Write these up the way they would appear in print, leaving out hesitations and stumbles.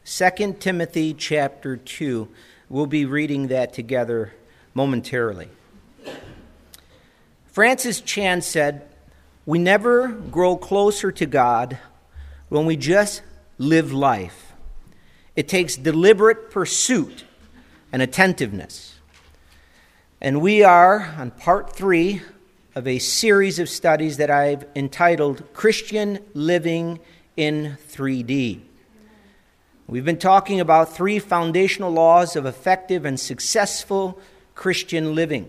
2 Timothy chapter 2. We'll be reading that together momentarily. Francis Chan said, "We never grow closer to God when we just live life. It takes deliberate pursuit and attentiveness." And we are on part 3 of a series of studies that I've entitled Christian Living in 3D. We've been talking about 3 foundational laws of effective and successful Christian living.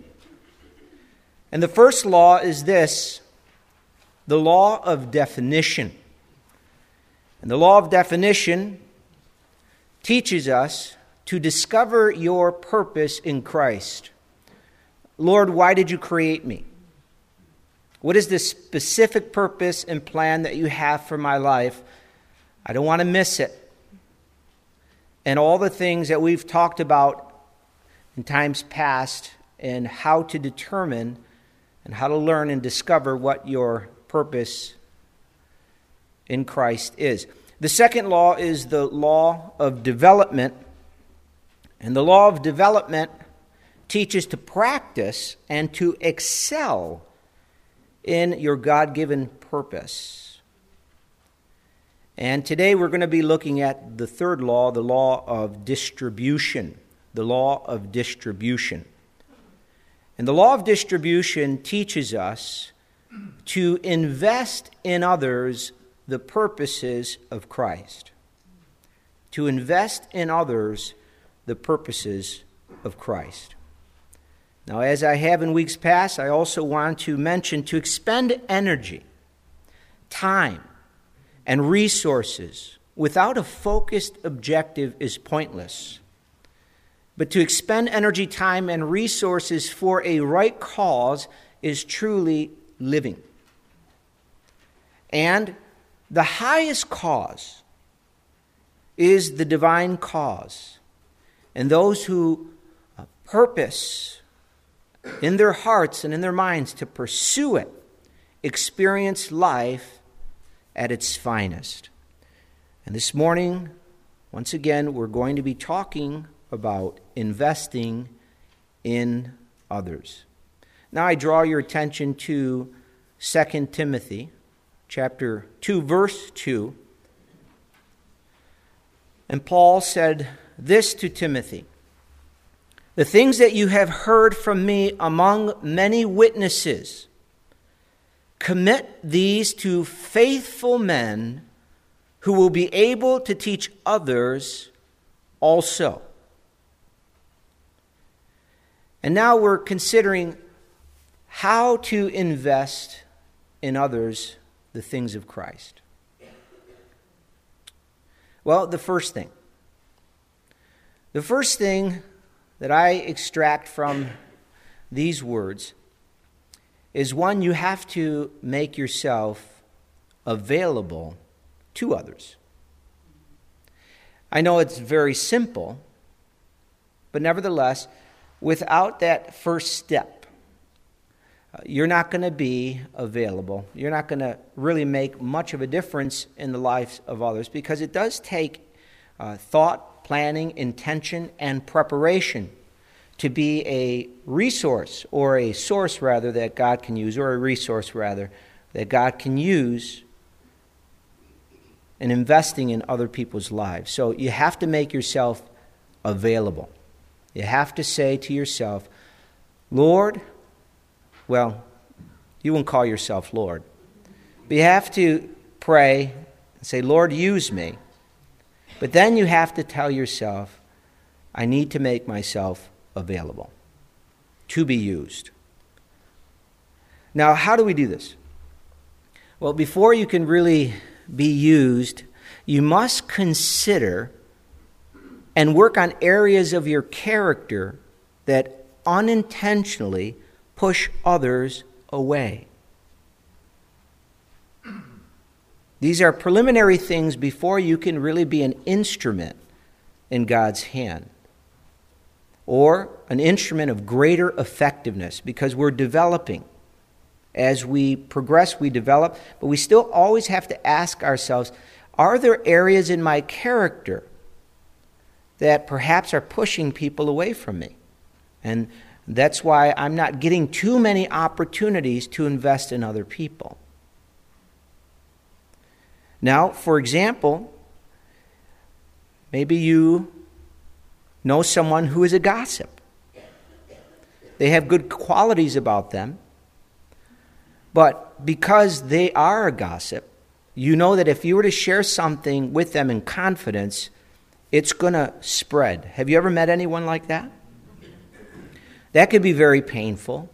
And the first law is this, the law of definition. And the law of definition teaches us to discover your purpose in Christ. Lord, why did you create me? What is the specific purpose and plan that you have for my life? I don't want to miss it. And all the things that we've talked about in times past and how to determine and how to learn and discover what your purpose in Christ is. The second law is the law of development. And the law of development teaches to practice and to excel in your God-given purpose. And today we're going to be looking at the third law, the law of distribution. The law of distribution. And the law of distribution teaches us to invest in others the purposes of Christ. To invest in others the purposes of Christ. Now, as I have in weeks past, I also want to mention to expend energy, time, and resources without a focused objective is pointless. But to expend energy, time, and resources for a right cause is truly living. And the highest cause is the divine cause. And those who purpose in their hearts and in their minds to pursue it experience life at its finest. And this morning, once again, we're going to be talking about investing in others. Now I draw your attention to 2 Timothy chapter 2, verse 2. And Paul said this to Timothy, "The things that you have heard from me among many witnesses, commit these to faithful men who will be able to teach others also." And now we're considering how to invest in others the things of Christ. Well, the first thing that I extract from these words is one, you have to make yourself available to others. I know it's very simple, but nevertheless, without that first step, you're not going to be available. You're not going to really make much of a difference in the lives of others because it does take thought, planning, intention, and preparation to be a resource or a source rather that God can use, or a resource rather that God can use in investing in other people's lives. So you have to make yourself available. You have to say to yourself, Lord, well, you won't call yourself Lord, but you have to pray and say, Lord, use me. But then you have to tell yourself, I need to make myself available to be used. Now, how do we do this? Well, before you can really be used, you must consider and work on areas of your character that unintentionally push others away. These are preliminary things before you can really be an instrument in God's hand, or an instrument of greater effectiveness, because we're developing. As we progress, we develop, but we still always have to ask ourselves, are there areas in my character that perhaps are pushing people away from me. And that's why I'm not getting too many opportunities to invest in other people. Now, for example, maybe you know someone who is a gossip. They have good qualities about them, but because they are a gossip, you know that if you were to share something with them in confidence, it's going to spread. Have you ever met anyone like that? That could be very painful.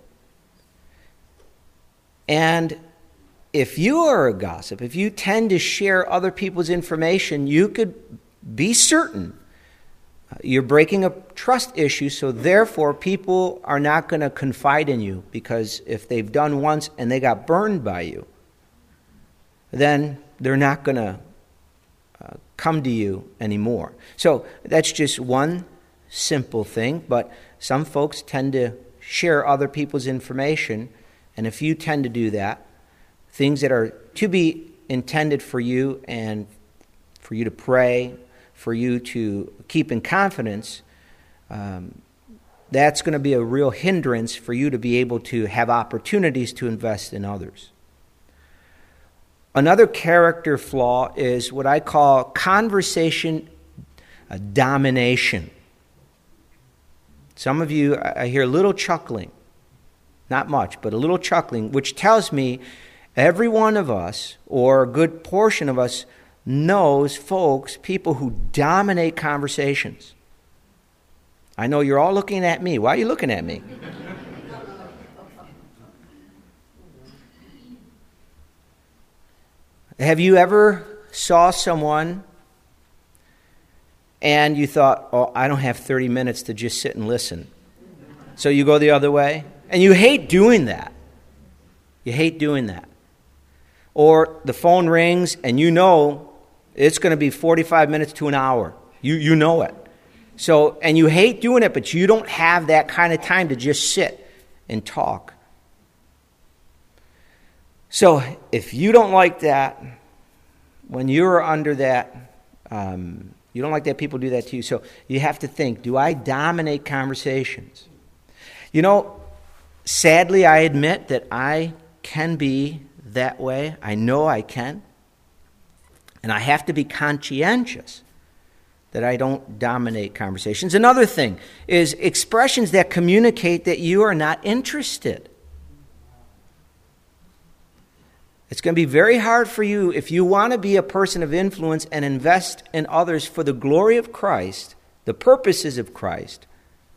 And if you are a gossip, if you tend to share other people's information, you could be certain you're breaking a trust issue, so therefore people are not going to confide in you, because if they've done once and they got burned by you, then they're not going to come to you anymore. So that's just one simple thing, but some folks tend to share other people's information, and if you tend to do that, things that are to be intended for you and for you to pray, for you to keep in confidence, that's going to be a real hindrance for you to be able to have opportunities to invest in others. Another character flaw is what I call conversation domination. Some of you, I hear a little chuckling, not much, but a little chuckling, which tells me every one of us, or a good portion of us, knows folks, people who dominate conversations. I know you're all looking at me. Why are you looking at me? Have you ever saw someone and you thought, oh, I don't have 30 minutes to just sit and listen? So you go the other way? And you hate doing that. You hate doing that. Or the phone rings and you know it's going to be 45 minutes to an hour. You know it. So, and you hate doing it, but you don't have that kind of time to just sit and talk. So if you don't like that, when you're under that, you don't like that people do that to you. So you have to think, do I dominate conversations? You know, sadly, I admit that I can be that way. I know I can. And I have to be conscientious that I don't dominate conversations. Another thing is expressions that communicate that you are not interested. It's going to be very hard for you if you want to be a person of influence and invest in others for the glory of Christ, the purposes of Christ.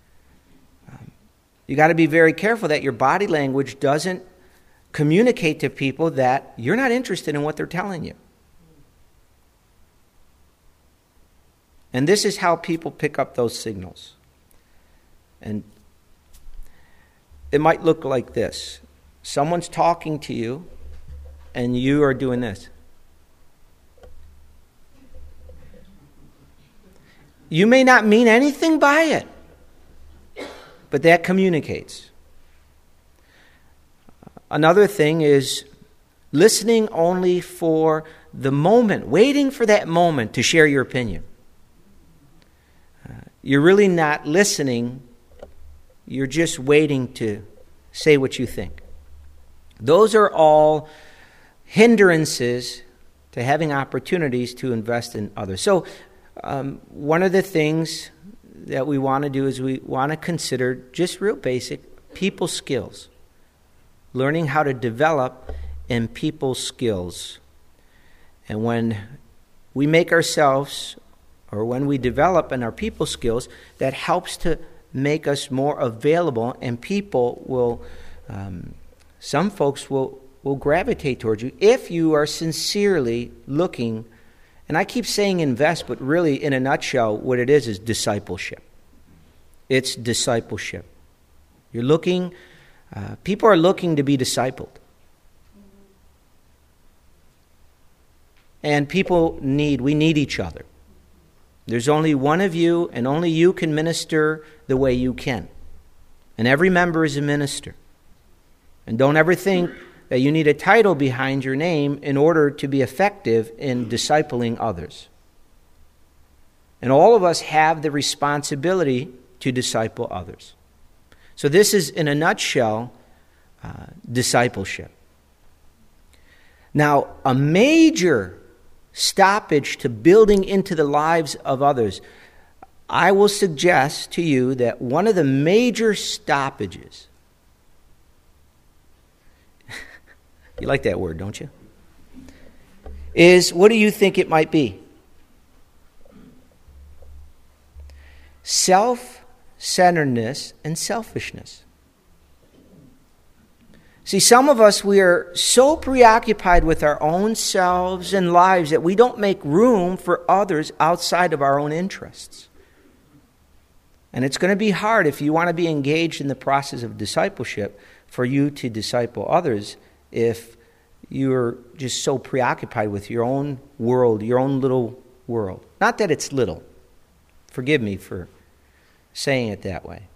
You got to be very careful that your body language doesn't communicate to people that you're not interested in what they're telling you. And this is how people pick up those signals. And it might look like this. Someone's talking to you, and you are doing this. You may not mean anything by it, but that communicates. Another thing is listening only for the moment, waiting for that moment to share your opinion. You're really not listening. You're just waiting to say what you think. Those are all hindrances to having opportunities to invest in others. So one of the things that we want to do is we want to consider just real basic people skills. Learning how to develop in people skills. And when we make ourselves, or when we develop in our people skills, that helps to make us more available, and people will, some folks will gravitate towards you if you are sincerely looking. And I keep saying invest, but really in a nutshell, what it is discipleship. It's discipleship. You're looking, people are looking to be discipled. And we need each other. There's only one of you, and only you can minister the way you can. And every member is a minister. And don't ever think that you need a title behind your name in order to be effective in discipling others. And all of us have the responsibility to disciple others. So this is, in a nutshell, discipleship. Now, a major stoppage to building into the lives of others, I will suggest to you that one of the major stoppages, you like that word, don't you? Is, what do you think it might be? Self-centeredness and selfishness. See, some of us, we are so preoccupied with our own selves and lives that we don't make room for others outside of our own interests. And it's going to be hard if you want to be engaged in the process of discipleship for you to disciple others if you're just so preoccupied with your own world, your own little world. Not that it's little. Forgive me for saying it that way.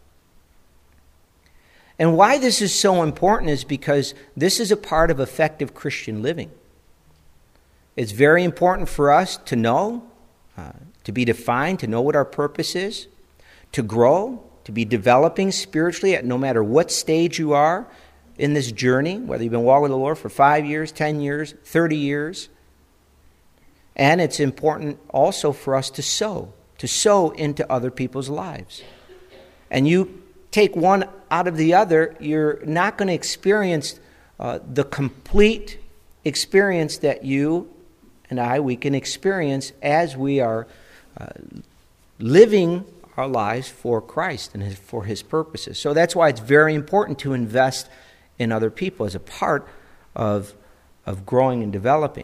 And why this is so important is because this is a part of effective Christian living. It's very important for us to know, to be defined, to know what our purpose is, to grow, to be developing spiritually at no matter what stage you are in this journey, whether you've been walking with the Lord for 5 years, 10 years, 30 years. And it's important also for us to sow into other people's lives. And you take one out of the other, you're not going to experience the complete experience that you and we can experience as we are living our lives for Christ and for His purposes. So that's why it's very important to invest in other people as a part of growing and developing.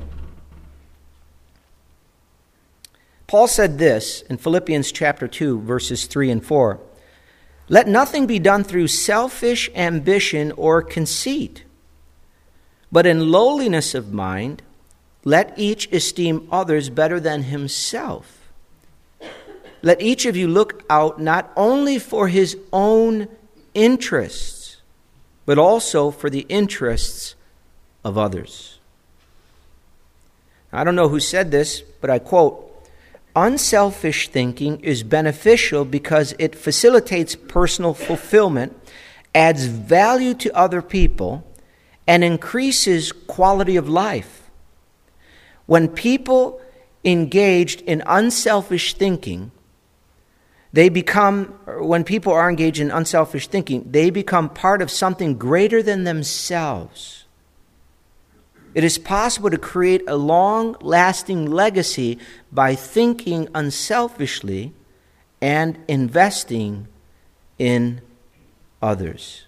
Paul said this in Philippians chapter 2, verses 3 and 4. Let nothing be done through selfish ambition or conceit, but in lowliness of mind, let each esteem others better than himself. Let each of you look out not only for his own interests, but also for the interests of others. I don't know who said this, but I quote, unselfish thinking is beneficial because it facilitates personal fulfillment, adds value to other people, and increases quality of life. When people engaged in unselfish thinking, when people are engaged in unselfish thinking, they become part of something greater than themselves. It is possible to create a long-lasting legacy by thinking unselfishly and investing in others.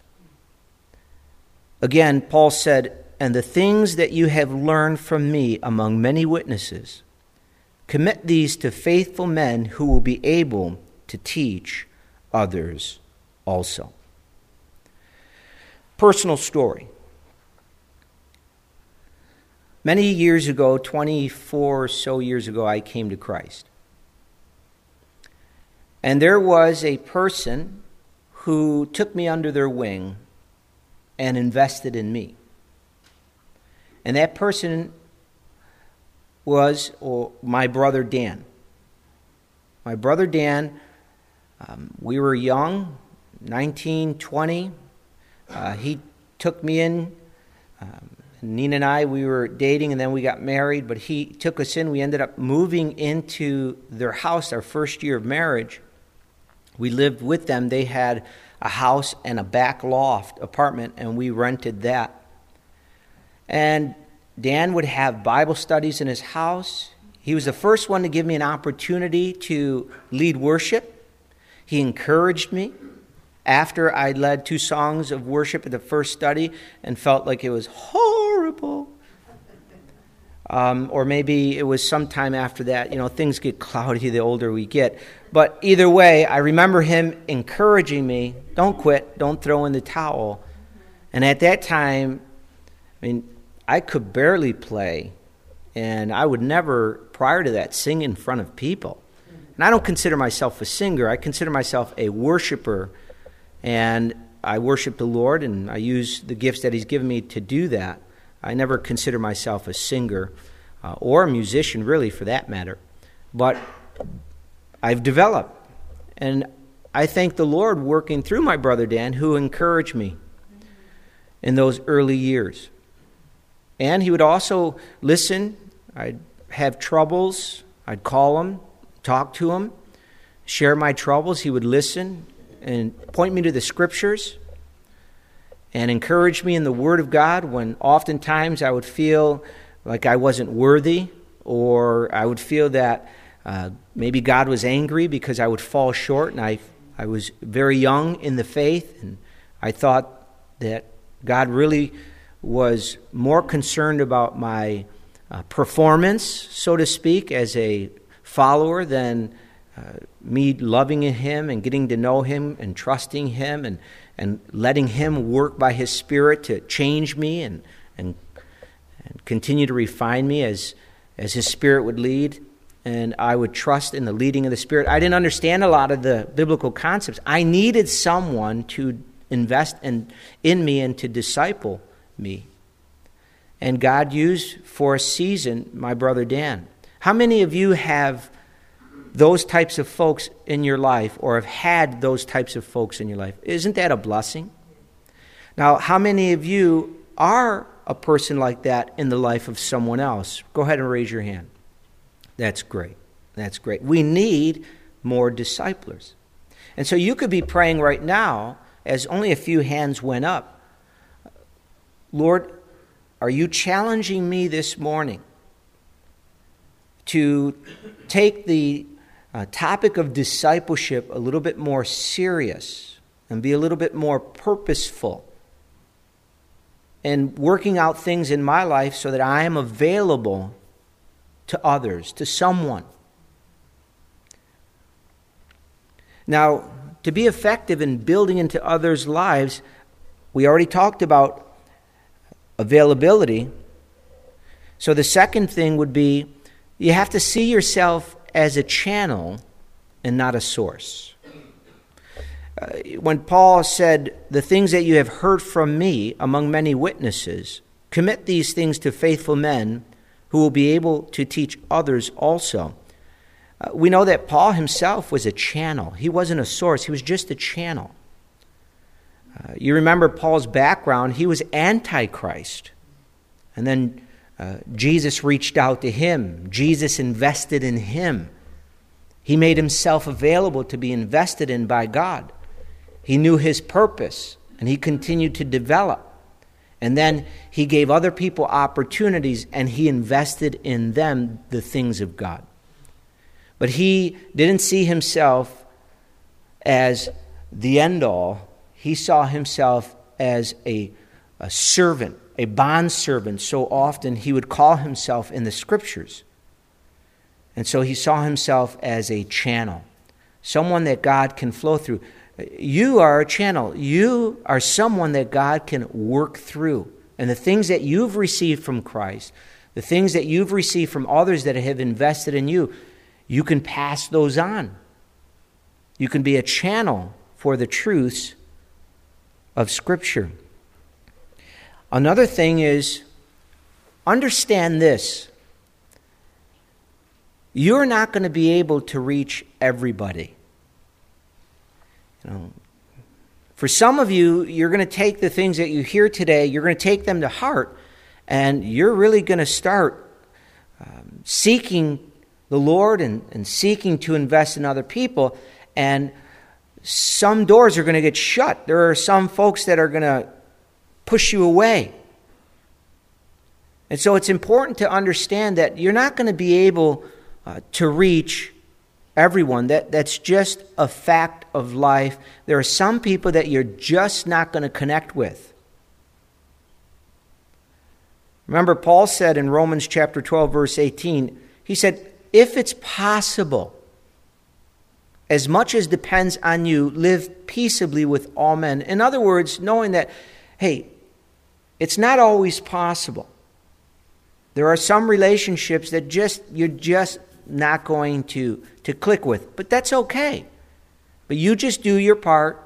Again, Paul said, and the things that you have learned from me among many witnesses, commit these to faithful men who will be able to teach others also. Personal story. Many years ago, 24 or so years ago, I came to Christ. And there was a person who took me under their wing and invested in me. And that person was my brother Dan. My brother Dan, we were young, 19, 20. He took me in. Nina and I, we were dating and then we got married, but he took us in. We ended up moving into their house our first year of marriage. We lived with them. They had a house and a back loft apartment, and we rented that. And Dan would have Bible studies in his house. He was the first one to give me an opportunity to lead worship. He encouraged me. After I led 2 songs of worship at the first study and felt like it was horrible. Or maybe it was sometime after that. Things get cloudy the older we get. But either way, I remember him encouraging me, don't quit, don't throw in the towel. And at that time, I could barely play. And I would never, prior to that, sing in front of people. And I don't consider myself a singer. I consider myself a worshiper. And I worship the Lord, and I use the gifts that He's given me to do that. I never consider myself a singer or a musician, really, for that matter. But I've developed. And I thank the Lord working through my brother Dan, who encouraged me in those early years. And he would also listen. I'd have troubles. I'd call him, talk to him, share my troubles. He would listen and point me to the Scriptures and encourage me in the Word of God when oftentimes I would feel like I wasn't worthy, or I would feel that maybe God was angry because I would fall short, and I was very young in the faith, and I thought that God really was more concerned about my performance, so to speak, as a follower than me loving Him and getting to know Him and trusting Him and letting Him work by His Spirit to change me and continue to refine me as His Spirit would lead. And I would trust in the leading of the Spirit. I didn't understand a lot of the biblical concepts. I needed someone to invest in me and to disciple me. And God used for a season my brother Dan. How many of you have those types of folks in your life, or have had those types of folks in your life? Isn't that a blessing? Now, how many of you are a person like that in the life of someone else? Go ahead and raise your hand. That's great. That's great. We need more disciplers. And so you could be praying right now, as only a few hands went up, Lord, are you challenging me this morning to take the topic of discipleship a little bit more serious and be a little bit more purposeful and working out things in my life so that I am available to others, to someone? Now, to be effective in building into others' lives, we already talked about availability. So the second thing would be you have to see yourself as a channel and not a source. When Paul said, the things that you have heard from me among many witnesses, commit these things to faithful men who will be able to teach others also. We know that Paul himself was a channel. He wasn't a source. He was just a channel. You remember Paul's background. He was Antichrist. And then Jesus reached out to him. Jesus invested in him. He made himself available to be invested in by God. He knew his purpose, and he continued to develop. And then he gave other people opportunities, and he invested in them the things of God. But he didn't see himself as the end-all. He saw himself as a servant, a bondservant. So often he would call himself in the Scriptures. And so he saw himself as a channel, someone that God can flow through. You are a channel. You are someone that God can work through. And the things that you've received from Christ, the things that you've received from others that have invested in you, you can pass those on. You can be a channel for the truths of Scripture. Another thing is, understand this. You're not going to be able to reach everybody. For some of you, you're going to take the things that you hear today, you're going to take them to heart, and you're really going to start seeking the Lord and seeking to invest in other people, and some doors are going to get shut. There are some folks that are going to push you away. And so it's important to understand that you're not going to be able to reach everyone. That's just a fact of life. There are some people that you're just not going to connect with. Remember, Paul said in Romans chapter 12, verse 18, he said, if it's possible, as much as depends on you, live peaceably with all men. In other words, knowing that, hey, it's not always possible. There are some relationships that you're just not going to click with, but that's okay. But you just do your part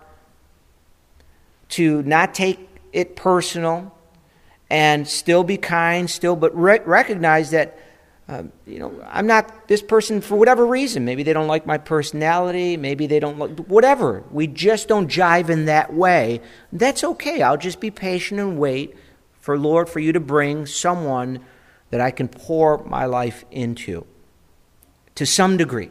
to not take it personal and still be kind, but recognize that I'm not this person for whatever reason. Maybe they don't like my personality. Maybe they don't like, whatever. We just don't jive in that way. That's okay. I'll just be patient and wait for Lord, for you to bring someone that I can pour my life into to some degree.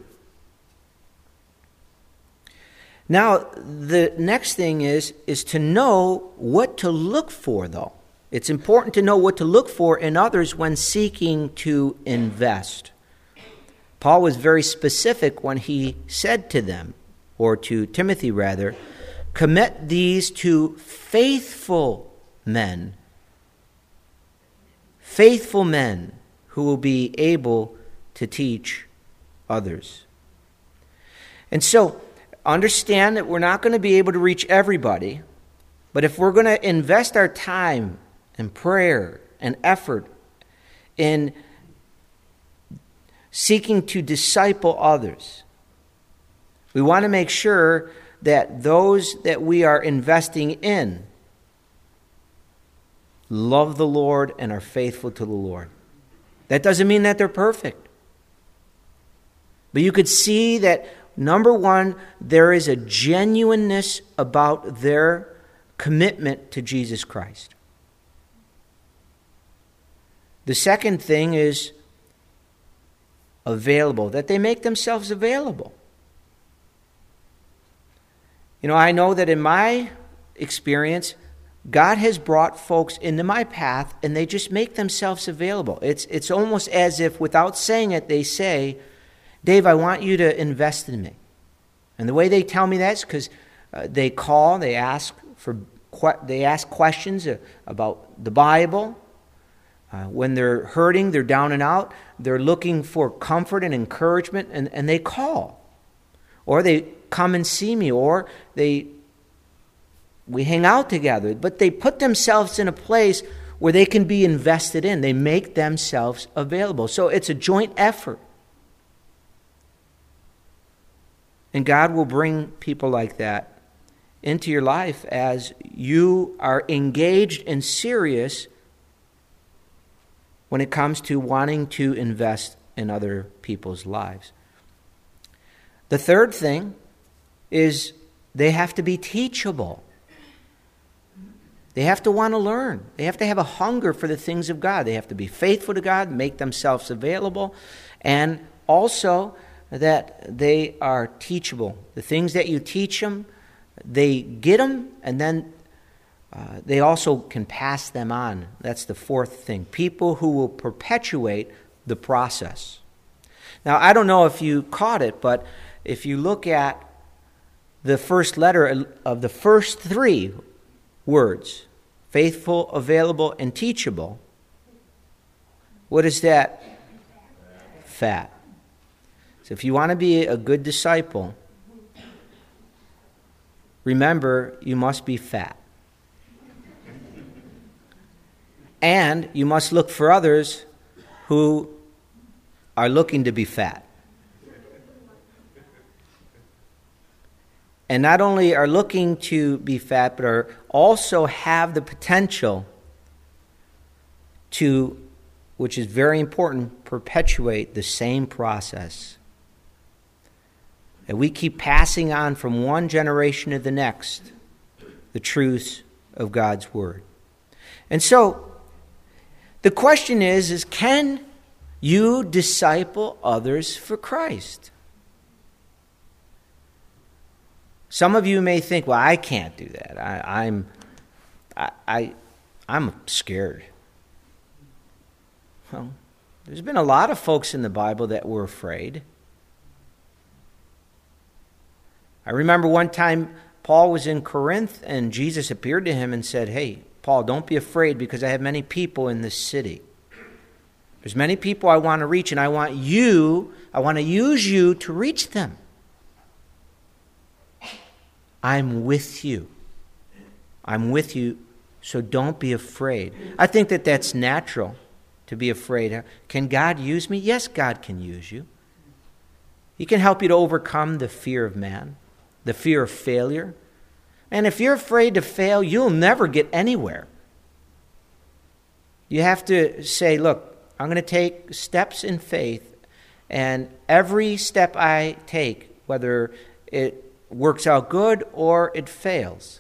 Now, the next thing is to know what to look for, though. It's important to know what to look for in others when seeking to invest. Paul was very specific when he said to them, or to Timothy rather, commit these to faithful men who will be able to teach others. And so, understand that we're not going to be able to reach everybody, but if we're going to invest our time and prayer and effort in seeking to disciple others, we want to make sure that those that we are investing in love the Lord and are faithful to the Lord. That doesn't mean that they're perfect. But you could see that, number one, there is a genuineness about their commitment to Jesus Christ. The second thing is available, that they make themselves available. I know that in my experience, God has brought folks into my path and they just make themselves available. It's almost as if without saying it, they say, Dave, I want you to invest in me. And the way they tell me that is because they call, they ask questions about the Bible. When they're hurting, they're down and out, they're looking for comfort and encouragement, and they call. Or they come and see me, or we hang out together. But they put themselves in a place where they can be invested in. They make themselves available. So it's a joint effort. And God will bring people like that into your life as you are engaged and serious when it comes to wanting to invest in other people's lives. The third thing is they have to be teachable. They have to want to learn. They have to have a hunger for the things of God. They have to be faithful to God, make themselves available, and also that they are teachable. The things that you teach them, they get them, and then they also can pass them on. That's the fourth thing. People who will perpetuate the process. Now, I don't know if you caught it, but if you look at the first letter of the first three words, faithful, available, and teachable, what is that? Fat. So if you want to be a good disciple, remember, you must be fat. And you must look for others who are looking to be fat. And not only are looking to be fat, but are also have the potential to, which is very important, perpetuate the same process. And we keep passing on from one generation to the next the truths of God's Word. And so, the question is can you disciple others for Christ? Some of you may think, well, I can't do that. I'm scared. Well, there's been a lot of folks in the Bible that were afraid. I remember one time Paul was in Corinth and Jesus appeared to him and said, hey, Paul, don't be afraid because I have many people in this city. There's many people I want to reach, and I want to use you to reach them. I'm with you. I'm with you, so don't be afraid. I think that that's natural to be afraid. Can God use me? Yes, God can use you. He can help you to overcome the fear of man, the fear of failure. And if you're afraid to fail, you'll never get anywhere. You have to say, look, I'm going to take steps in faith, and every step I take, whether it works out good or it fails,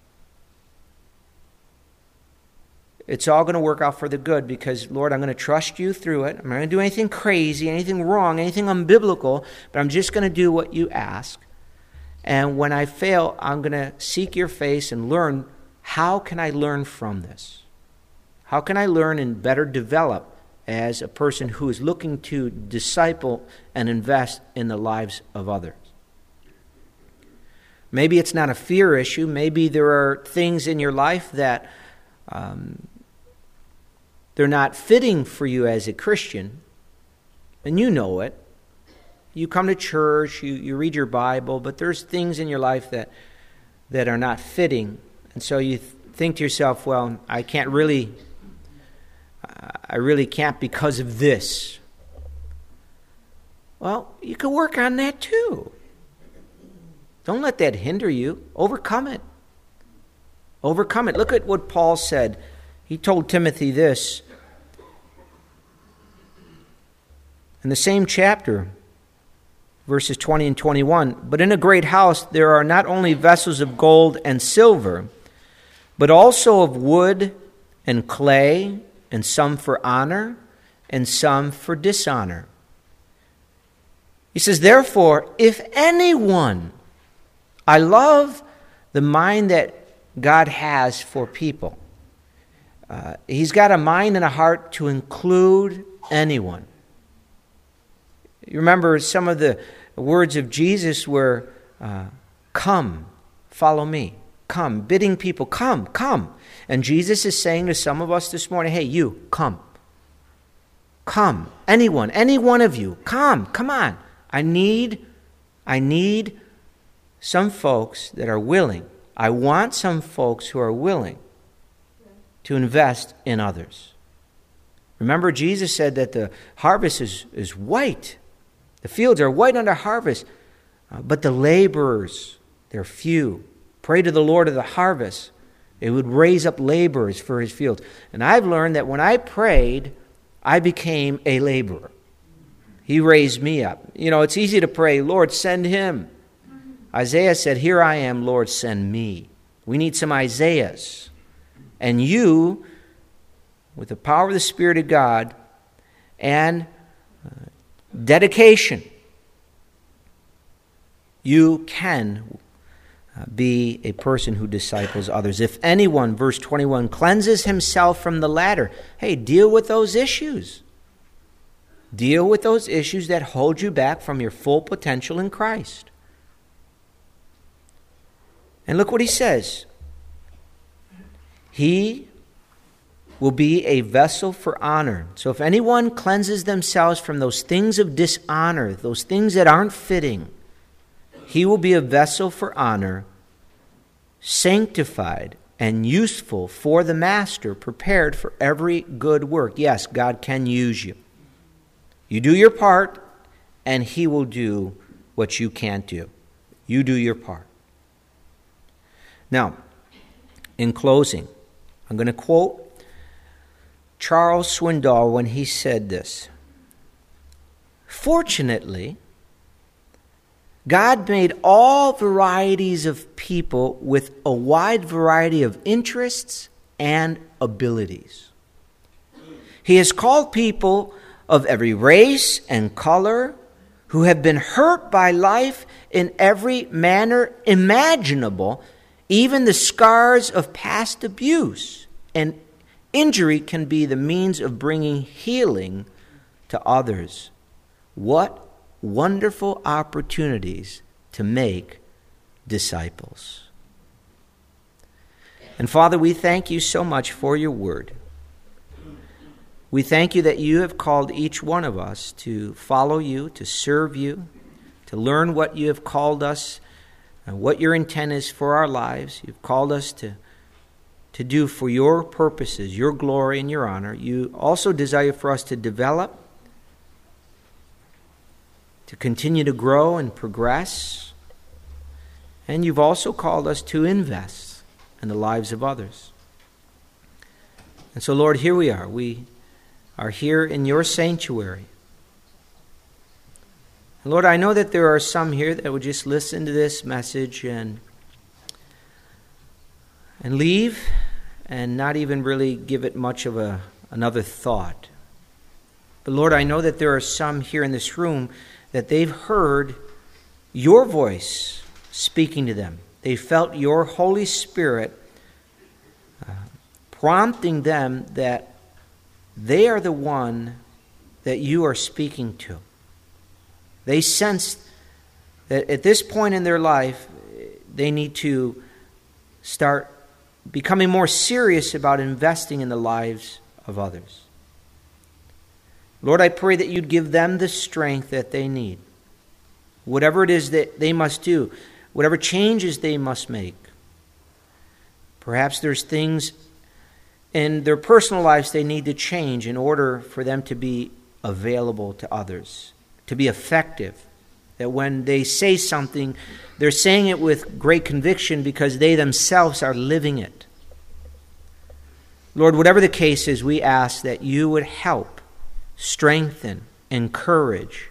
it's all going to work out for the good because, Lord, I'm going to trust you through it. I'm not going to do anything crazy, anything wrong, anything unbiblical, but I'm just going to do what you ask. And when I fail, I'm going to seek your face and learn, how can I learn from this? How can I learn and better develop as a person who is looking to disciple and invest in the lives of others? Maybe it's not a fear issue. Maybe there are things in your life that they're not fitting for you as a Christian, and you know it. You come to church, you read your Bible, but there's things in your life that are not fitting. And so you think to yourself, well, I really can't because of this. Well, you can work on that too. Don't let that hinder you. Overcome it. Overcome it. Look at what Paul said. He told Timothy this in the same chapter, verses 20 and 21. But in a great house there are not only vessels of gold and silver, but also of wood and clay, and some for honor, and some for dishonor. He says, therefore, if anyone, I love the mind that God has for people. He's got a mind and a heart to include anyone. You remember some of the words of Jesus were, come, follow me. Come, bidding people, come, come. And Jesus is saying to some of us this morning, hey, you, come. Come, anyone, any one of you, come on. I need some folks that are willing. I want some folks who are willing to invest in others. Remember, Jesus said that the harvest is white. The fields are white under harvest, but the laborers, they're few. Pray to the Lord of the harvest. It would raise up laborers for his fields. And I've learned that when I prayed, I became a laborer. He raised me up. You know, it's easy to pray, Lord, send him. Isaiah said, here I am, Lord, send me. We need some Isaiahs. And you, with the power of the Spirit of God and dedication, you can be a person who disciples others. If anyone, verse 21, cleanses himself from the latter, hey, deal with those issues. Deal with those issues that hold you back from your full potential in Christ. And look what he says. He will be a vessel for honor. So if anyone cleanses themselves from those things of dishonor, those things that aren't fitting, he will be a vessel for honor, sanctified and useful for the master, prepared for every good work. Yes, God can use you. You do your part, and he will do what you can't do. You do your part. Now, in closing, I'm going to quote Charles Swindoll when he said this. Fortunately, God made all varieties of people with a wide variety of interests and abilities. He has called people of every race and color who have been hurt by life in every manner imaginable, even the scars of past abuse and injury can be the means of bringing healing to others. What wonderful opportunities to make disciples. And Father, we thank you so much for your word. We thank you that you have called each one of us to follow you, to serve you, to learn what you have called us and what your intent is for our lives. You've called us to do for your purposes, your glory and your honor. You also desire for us to develop, to continue to grow and progress. And you've also called us to invest in the lives of others. And so, Lord, here we are. We are here in your sanctuary. Lord, I know that there are some here that would just listen to this message and leave and not even really give it much of another thought. But Lord, I know that there are some here in this room that they've heard your voice speaking to them. They felt your Holy Spirit prompting them that they are the one that you are speaking to. They sensed that at this point in their life, they need to start becoming more serious about investing in the lives of others. Lord, I pray that you'd give them the strength that they need. Whatever it is that they must do, whatever changes they must make. Perhaps there's things in their personal lives they need to change in order for them to be available to others, to be effective. That when they say something, they're saying it with great conviction because they themselves are living it. Lord, whatever the case is, we ask that you would help, strengthen, encourage,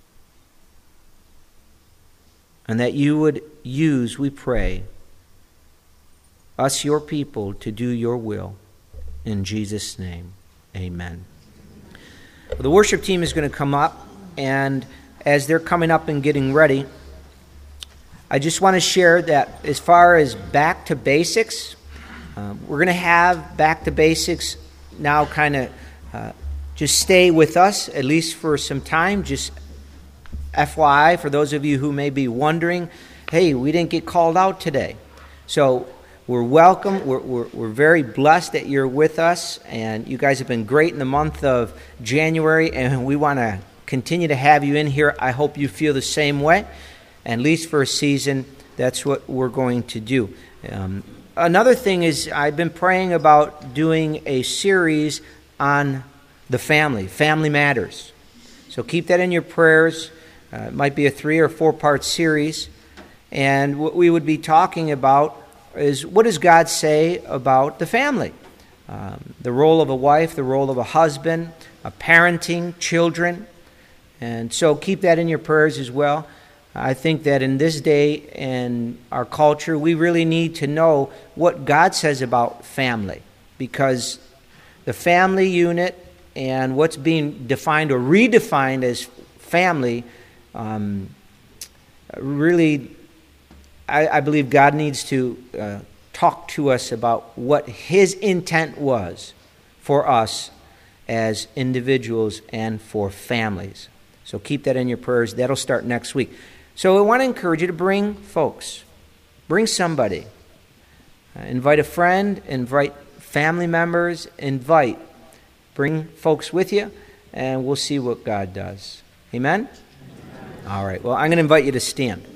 and that you would use, we pray, us, your people, to do your will. In Jesus' name, amen. The worship team is going to come up, and as they're coming up and getting ready, I just want to share that as far as back to basics, we're going to have back to basics now kind of just stay with us, at least for some time. Just FYI, for those of you who may be wondering, hey, we didn't get called out today. So we're welcome. We're very blessed that you're with us, and you guys have been great in the month of January, and we want to continue to have you in here. I hope you feel the same way, and at least for a season, that's what we're going to do. Another thing is I've been praying about doing a series on the family matters. So keep that in your prayers. It might be a 3 or 4 part series, and what we would be talking about is what does God say about the family? The role of a wife, the role of a husband, parenting, children. And so keep that in your prayers as well. I think that in this day and our culture, we really need to know what God says about family, because the family unit and what's being defined or redefined as family, really, I believe God needs to talk to us about what His intent was for us as individuals and for families. So keep that in your prayers. That'll start next week. So I want to encourage you to bring folks. Bring somebody. Invite a friend. Invite family members. Bring folks with you, and we'll see what God does. Amen? All right. Well, I'm going to invite you to stand.